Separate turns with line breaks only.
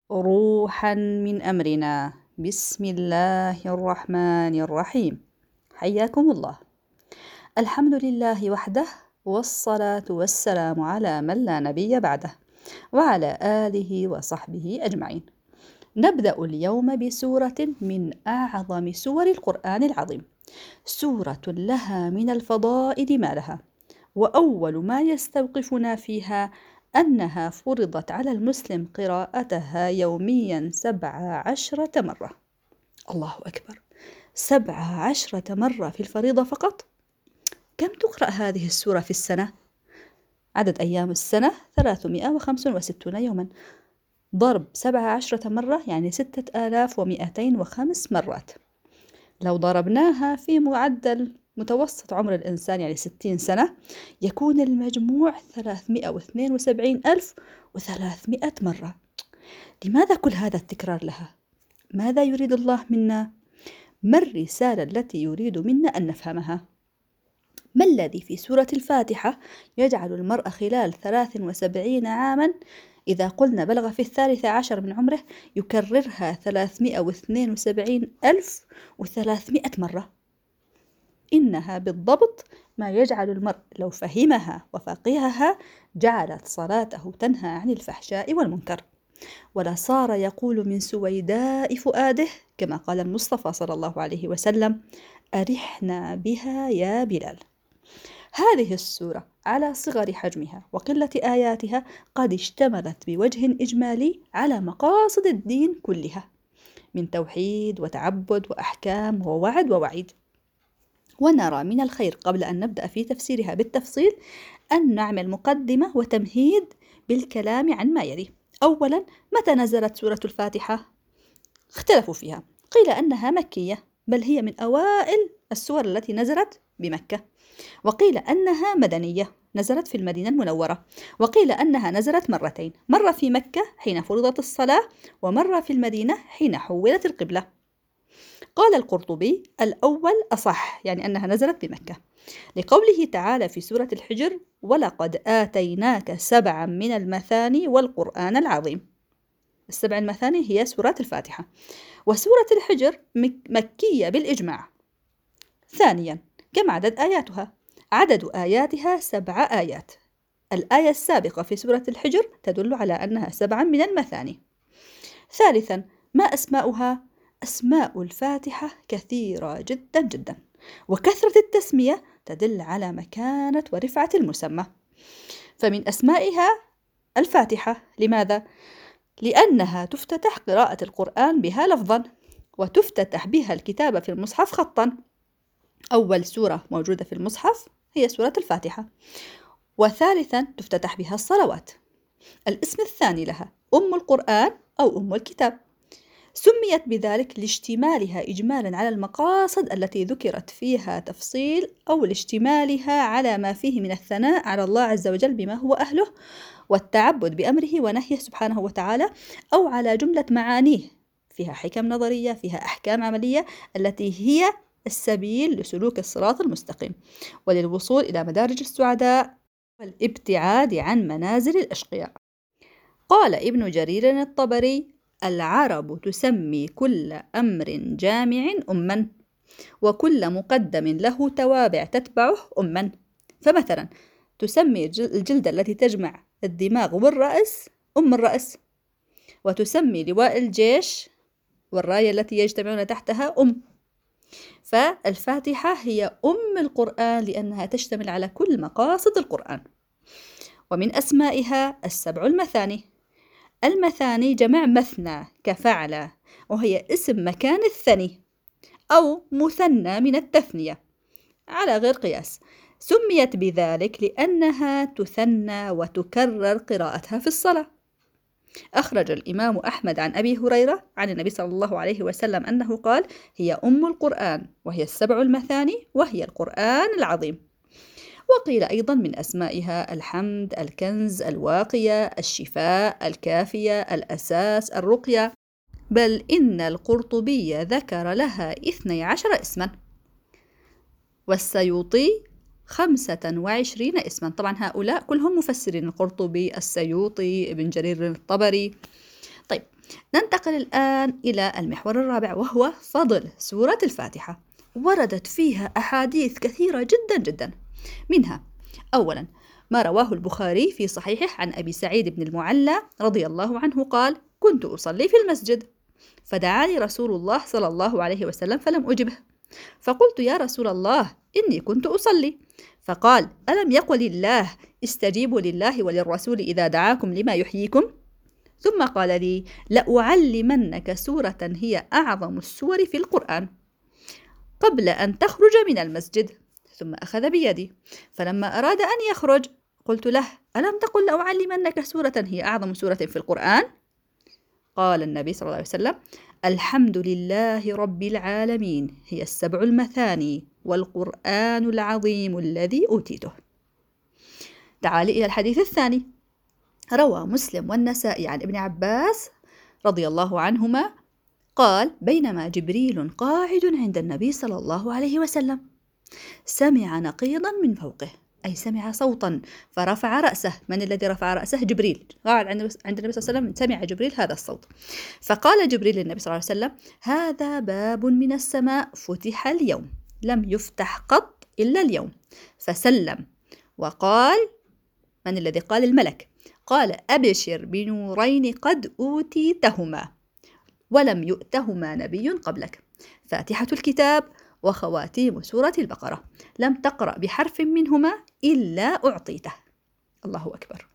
روحا من أمرنا. بسم الله الرحمن الرحيم. حياكم الله. الحمد لله وحده، والصلاة والسلام على من لا نبي بعده، وعلى آله وصحبه أجمعين. نبدأ اليوم بسورة من أعظم سور القرآن العظيم، سورة لها من الفضائل ما لها، وأول ما يستوقفنا فيها أنها فرضت على المسلم قراءتها يوميا 17 مرة. الله أكبر، 17 مرة في الفريضة فقط. كم تقرأ هذه السورة في السنة؟ عدد أيام السنة 365 يوما، ضرب 17 مرة يعني 6205 مرات. لو ضربناها في معدل متوسط عمر الإنسان يعني 60 سنة، يكون المجموع 372,300 مرة. لماذا كل هذا التكرار لها؟ ماذا يريد الله منا؟ ما الرسالة التي يريد منا أن نفهمها؟ ما الذي في سورة الفاتحة يجعل المرء خلال 73 عاما، إذا قلنا بلغ في 13 من عمره، يكررها 372,300 مرة؟ إنها بالضبط ما يجعل المرء لو فهمها وفقهها جعلت صلاته تنهى عن الفحشاء والمنكر، ولا صار يقول من سويداء فؤاده كما قال المصطفى صلى الله عليه وسلم: أرحنا بها يا بلال. هذه السورة على صغر حجمها وقلة آياتها قد اشتملت بوجه إجمالي على مقاصد الدين كلها، من توحيد وتعبد وأحكام ووعد ووعيد. ونرى من الخير قبل أن نبدأ في تفسيرها بالتفصيل أن نعمل مقدمة وتمهيد بالكلام عن ما يلي. أولا، متى نزلت سورة الفاتحة؟ اختلفوا فيها، قيل أنها مكية، بل هي من أوائل السور التي نزلت بمكة، وقيل أنها مدنية نزلت في المدينة المنورة، وقيل أنها نزلت مرتين، مرة في مكة حين فرضت الصلاة، ومرة في المدينة حين حولت القبلة. قال القرطبي: الأول أصح، يعني أنها نزلت بمكة، لقوله تعالى في سورة الحجر: ولقد آتيناك 7 من المثاني والقرآن العظيم. 7 المثاني هي سورة الفاتحة، وسورة الحجر مكية بالإجماع. ثانيا، كم عدد آياتها؟ عدد آياتها 7 آيات. الآية السابقة في سورة الحجر تدل على أنها 7 من المثاني. ثالثا، ما أسماؤها؟ أسماء الفاتحة كثيرة جدا جدا، وكثرة التسمية تدل على مكانة ورفعة المسمى. فمن أسمائها الفاتحة. لماذا؟ لأنها تفتتح قراءة القرآن بها لفظا، وتفتتح بها الكتابة في المصحف خطا. أول سورة موجودة في المصحف هي سورة الفاتحة. وثالثا، تفتتح بها الصلوات. الاسم الثاني لها أم القرآن أو أم الكتاب، سميت بذلك لاشتمالها إجمالا على المقاصد التي ذكرت فيها تفصيل، أو لاشتمالها على ما فيه من الثناء على الله عز وجل بما هو أهله، والتعبد بأمره ونهيه سبحانه وتعالى، أو على جملة معانيه فيها حكم نظرية، فيها أحكام عملية، التي هي السبيل لسلوك الصراط المستقيم وللوصول إلى مدارج السعداء والابتعاد عن منازل الأشقياء. قال ابن جرير الطبري: العرب تسمي كل أمر جامع أما، وكل مقدم له توابع تتبعه أما. فمثلا تسمي الجلدة التي تجمع الدماغ والرأس أم الرأس، وتسمي لواء الجيش والراية التي يجتمعون تحتها أم. فالفاتحة هي أم القرآن لأنها تشتمل على كل مقاصد القرآن. ومن أسمائها 7 المثاني. المثاني جمع مثنى كفعل، وهي اسم مكان الثني أو مثنى من التثنية على غير قياس. سميت بذلك لأنها تثنى وتكرر قراءتها في الصلاة. أخرج الإمام أحمد عن أبي هريرة عن النبي صلى الله عليه وسلم أنه قال: هي أم القرآن، وهي 7 المثاني، وهي القرآن العظيم. وقيل أيضا من أسمائها الحمد، الكنز، الواقية، الشفاء، الكافية، الأساس، الرقية، بل إن القرطبي ذكر لها 12 اسما، والسيوطي 25 اسما. طبعا هؤلاء كلهم مفسرين: القرطبي، السيوطي، ابن جرير الطبري. طيب، ننتقل الآن إلى المحور الرابع، وهو فضل سورة الفاتحة. وردت فيها أحاديث كثيرة جدا جدا، منها أولا ما رواه البخاري في صحيحه عن أبي سعيد بن المعلى رضي الله عنه قال: كنت أصلي في المسجد فدعاني رسول الله صلى الله عليه وسلم فلم أجبه، فقلت: يا رسول الله إني كنت أصلي. فقال: ألم يقل الله استجيبوا لله وللرسول إذا دعاكم لما يحييكم؟ ثم قال لي: لأعلمنك سورة هي أعظم السور في القرآن قبل أن تخرج من المسجد. ثم أخذ بيدي، فلما أراد أن يخرج قلت له: ألم تقل لأعلمنك سورة هي أعظم سورة في القرآن؟ قال النبي صلى الله عليه وسلم: الحمد لله رب العالمين هي السبع المثاني والقرآن العظيم الذي أوتيته. تعالي إلى الحديث الثاني. روى مسلم والنسائي عن ابن عباس رضي الله عنهما قال: بينما جبريل قاعد عند النبي صلى الله عليه وسلم سمع نقيضا من فوقه، أي سمع صوتا فرفع رأسه. من الذي رفع رأسه؟ جبريل. قاعد عند النبي صلى الله عليه وسلم، سمع جبريل هذا الصوت. فقال جبريل للنبي صلى الله عليه وسلم: هذا باب من السماء فتح اليوم، لم يفتح قط إلا اليوم. فسلم وقال: من الذي قال؟ الملك. قال: أبشر بنورين قد أوتيتهما ولم يؤتهما نبي قبلك، فاتحة الكتاب وخواتيم سورة البقرة، لم تقرأ بحرف منهما إلا أعطيته. الله أكبر.